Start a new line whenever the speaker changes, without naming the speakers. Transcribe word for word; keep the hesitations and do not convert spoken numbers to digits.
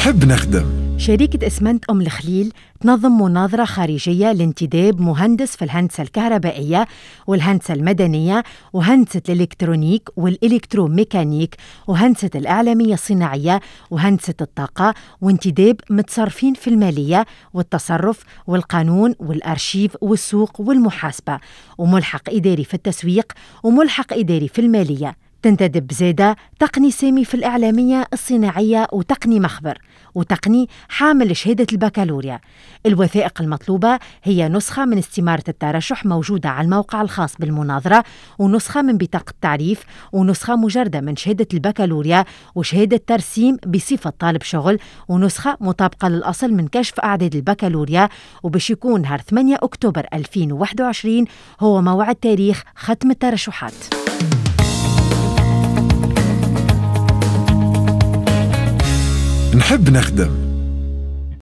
نحب نخدم.
شركة إسمنت أم الخليل تنظم مناظرة خارجية لانتداب مهندس في الهندسة الكهربائية والهندسة المدنية وهندسة الإلكترونيك والإلكتروميكانيك وهندسة الإعلامية الصناعية وهندسة الطاقة، وانتداب متصرفين في المالية والتصرف والقانون والأرشيف والسوق والمحاسبة، وملحق إداري في التسويق وملحق إداري في المالية. تنتدب زادة تقني سامي في الإعلامية الصناعية وتقني مخبر وتقني حامل شهادة البكالوريا. الوثائق المطلوبة هي نسخة من استمارة الترشح موجودة على الموقع الخاص بالمناظرة، ونسخة من بطاقة التعريف، ونسخة مجردة من شهادة البكالوريا وشهادة ترسيم بصفة طالب شغل، ونسخة مطابقة للأصل من كشف أعداد البكالوريا. وباش يكون نهار ثمانية أكتوبر ألفين وواحد وعشرين هو موعد تاريخ ختم الترشحات.
نحب نخدم.